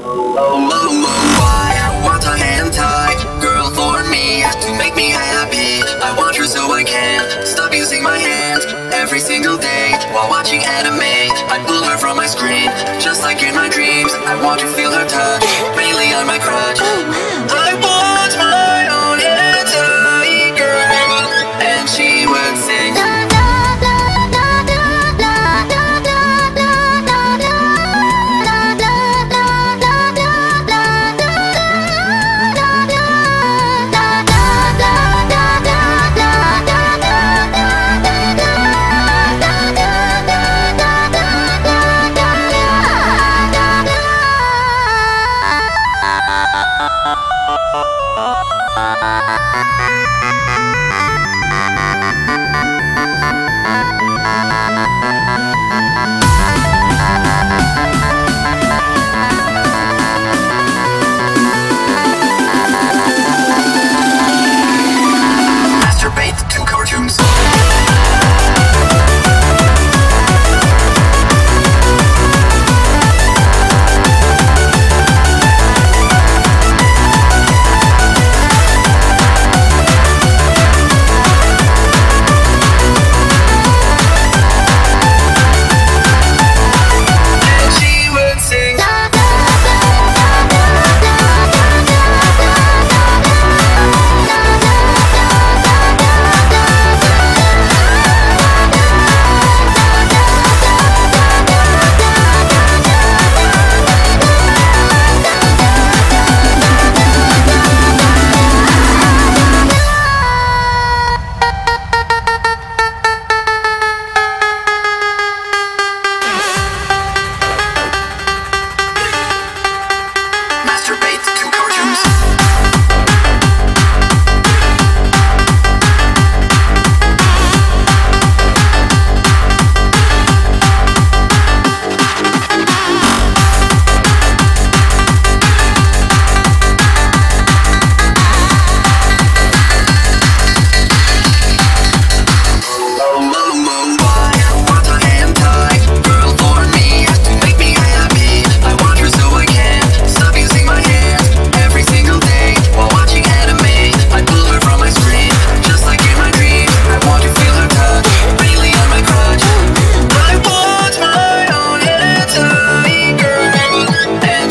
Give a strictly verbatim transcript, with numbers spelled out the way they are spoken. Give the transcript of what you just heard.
I want a hand tie, girl for me, to make me happy. I want her so I can stop using my hands every single day while watching anime. I pull her from my screen, just like in my dreams. I want to feel her touch, mainly on my crotch.